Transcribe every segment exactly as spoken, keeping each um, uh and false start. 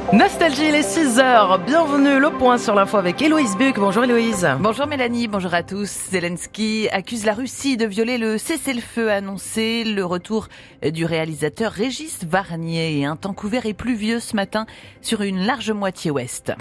Nostalgie, il est six heures. Bienvenue, le point sur l'info avec Héloïse Buc. Bonjour Héloïse. Bonjour Mélanie, bonjour à tous. Zelensky accuse la Russie de violer le cessez-le-feu annoncé. Le retour du réalisateur Régis Varnier et un temps couvert et pluvieux ce matin sur une large moitié ouest.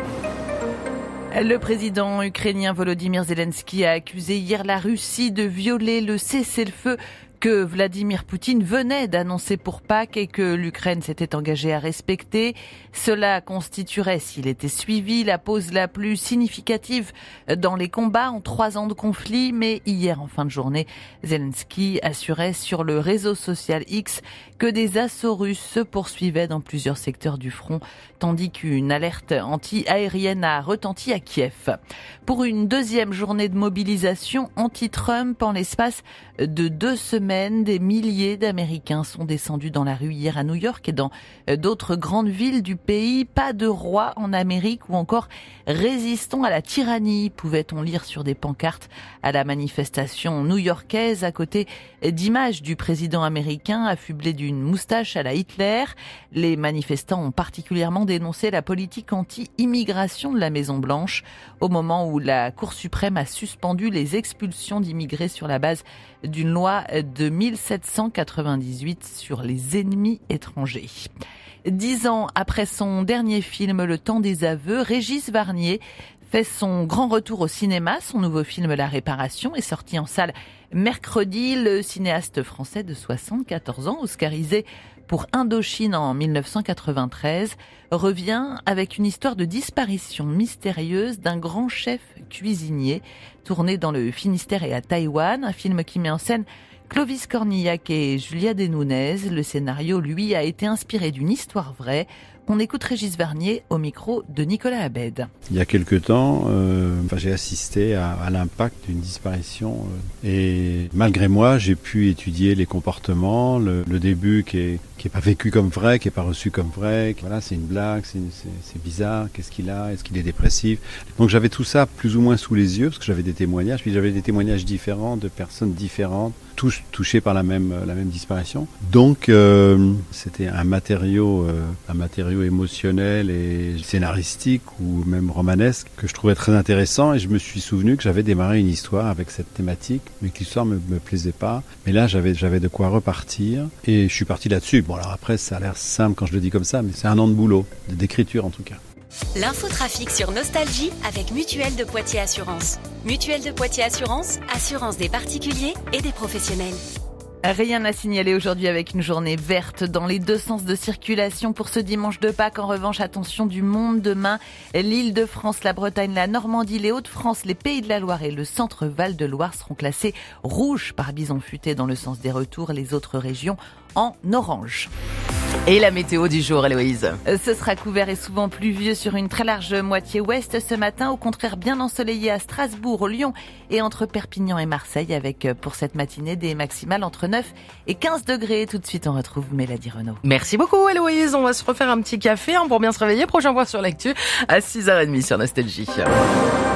Le président ukrainien Volodymyr Zelensky a accusé hier la Russie de violer le cessez-le-feu que Vladimir Poutine venait d'annoncer pour Pâques et que l'Ukraine s'était engagée à respecter. Cela constituerait, s'il était suivi, la pause la plus significative dans les combats en trois ans de conflit. Mais hier, en fin de journée, Zelensky assurait sur le réseau social X que des assauts russes se poursuivaient dans plusieurs secteurs du front, tandis qu'une alerte anti-aérienne a retenti à Kiev. Pour une deuxième journée de mobilisation anti-Trump en l'espace de deux semaines, des milliers d'Américains sont descendus dans la rue hier à New York et dans d'autres grandes villes du pays. Pas de roi en Amérique ou encore résistons à la tyrannie, pouvait-on lire sur des pancartes à la manifestation new-yorkaise à côté d'images du président américain affublé d'une moustache à la Hitler. Les manifestants ont particulièrement dénoncé la politique anti-immigration de la Maison-Blanche au moment où la Cour suprême a suspendu les expulsions d'immigrés sur la base d'une loi de mille sept cent quatre-vingt-dix-huit sur les ennemis étrangers. Dix ans après son dernier film, Le Temps des aveux, Régis Varnier fait son grand retour au cinéma. Son nouveau film La Réparation est sorti en salle mercredi. Le cinéaste français de soixante-quatorze ans, oscarisé pour Indochine en mille neuf cent quatre-vingt-treize, revient avec une histoire de disparition mystérieuse d'un grand chef cuisinier tourné dans le Finistère et à Taïwan. Un film qui met en scène Clovis Cornillac et Julia Desnounez. Le scénario, lui, a été inspiré d'une histoire vraie. On écoute Régis Varnier au micro de Nicolas Abed. Il y a quelque temps, euh, enfin, j'ai assisté à, à l'impact d'une disparition euh, et malgré moi, j'ai pu étudier les comportements, le, le début qui est qui est pas vécu comme vrai, qui est pas reçu comme vrai. Voilà, c'est une blague, c'est, c'est, c'est bizarre. Qu'est-ce qu'il a ? Est-ce qu'il est dépressif ? Donc j'avais tout ça plus ou moins sous les yeux parce que j'avais des témoignages, puis j'avais des témoignages différents de personnes différentes, tous touchés par la même la même disparition. Donc euh, c'était un matériau, euh, un matériau émotionnel et scénaristique ou même romanesque que je trouvais très intéressant et je me suis souvenu que j'avais démarré une histoire avec cette thématique, mais que l'histoire me, me plaisait pas. Mais là j'avais j'avais de quoi repartir et je suis parti là-dessus. Bon alors après ça a l'air simple quand je le dis comme ça, mais c'est un an de boulot, d'écriture en tout cas. L'infotrafic sur Nostalgie avec Mutuelle de Poitiers Assurance. Mutuelle de Poitiers Assurance, assurance des particuliers et des professionnels. Rien à signaler aujourd'hui avec une journée verte dans les deux sens de circulation pour ce dimanche de Pâques. En revanche, attention du monde demain. L'Île-de-France, la Bretagne, la Normandie, les Hauts-de-France, les Pays de la Loire et le centre Val-de-Loire seront classés rouges par bison futé dans le sens des retours. Les autres régions en orange. Et la météo du jour, Héloïse. Ce sera couvert et souvent pluvieux sur une très large moitié ouest ce matin. Au contraire, bien ensoleillé à Strasbourg, Lyon et entre Perpignan et Marseille avec pour cette matinée des maximales entre neuf et quinze degrés. Tout de suite, on retrouve Mélanie Renaud. Merci beaucoup, Héloïse. On va se refaire un petit café hein, pour bien se réveiller. Prochain point sur l'actu à six heures trente sur Nostalgie.